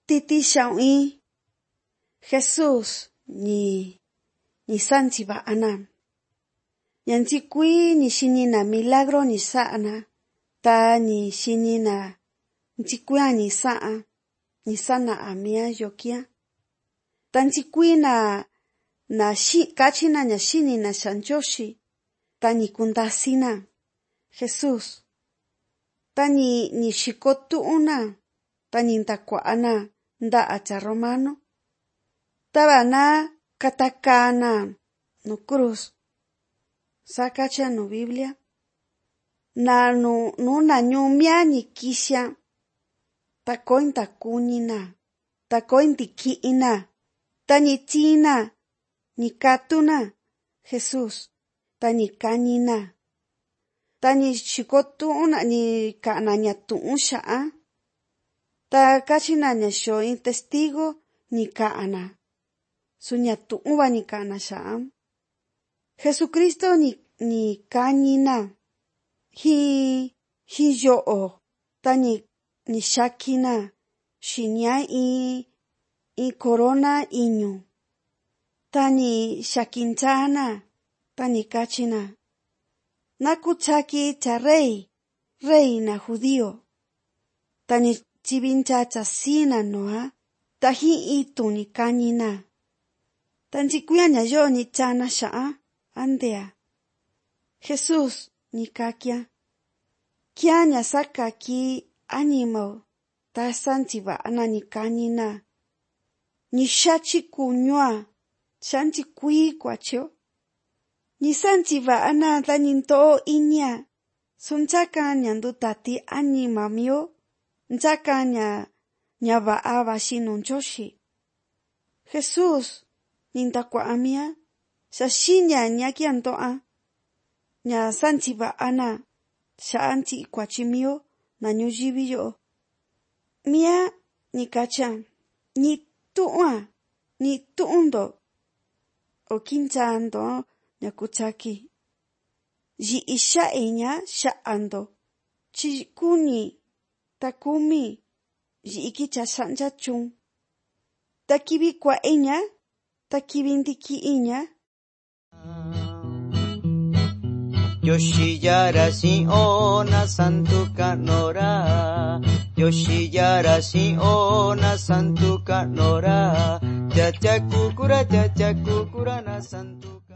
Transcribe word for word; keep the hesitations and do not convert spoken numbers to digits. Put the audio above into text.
titi xiaui. Jesús ni ni sanchi ba'ana. Yanchi kui ni shinina milagro ni sa'ana. Ta ni shinina nchikuya ni sa'a. Ni sana amia yokia. Ta nchikui na na shi kachina nya shinina shanjoshi. Ta ni kundasina. Jesús. Ta ni ni shikotuuna. Ta ni ntakuana nda acha romano. Taba na katakana no cruz. Sakacha no Biblia. Na no no na nyumia ni kisha. Ta koin takunina. Ta koin tikiina. Ta ni tina. Ni katuna. Jesús. Ta ni kanina. Ta ni shikotuuna ni kana nya tuun sha'a. Ta kachina nya shoin testigo ni kaana. Sunya tuuba ni kana sha'a. Jesucristo ni ni kanina. Hi hi yo'o. Ta ni ni shakina. Shinya i i corona iñu. Ta ni shakinchana. Ta ni kachina. Nakuchaki cha rey. Rey na judío. Ta ni chibinchacha sina noa. Ta hi itu ni kanina. Ta nchikuya nya yo ni chana sha'a. Andea. Jesús ni kakia. Kia nya saka ki animo. Ta sanchi ba'ana ni kanina. Ni shachi kunyua. Shanchi kui kwachio. Ni sanchi ba'ana ta ninto inya. Sunchaka nya ndutati anima mio. Nchaka nya nya ba'a bashinunchoshi. Jesús nintakwa amia. Shashinya nya kiantoa. Nya sanchi ba'ana. Shaanchi kwachimio na nyujibiyo. Mia ni kacha. Ni tuua. Ni tuundo. O kinchando nya kuchaki. Yi isha enya shaando. Chikuni. Takumi. Yi ikicha sanja chung. Takibi kwa enya. Takibi ndiki inya. Yoshiyara sin ona santu kanora. Yoshiyara sin ona santu kanora. Chacha kukura chacha kukura na santu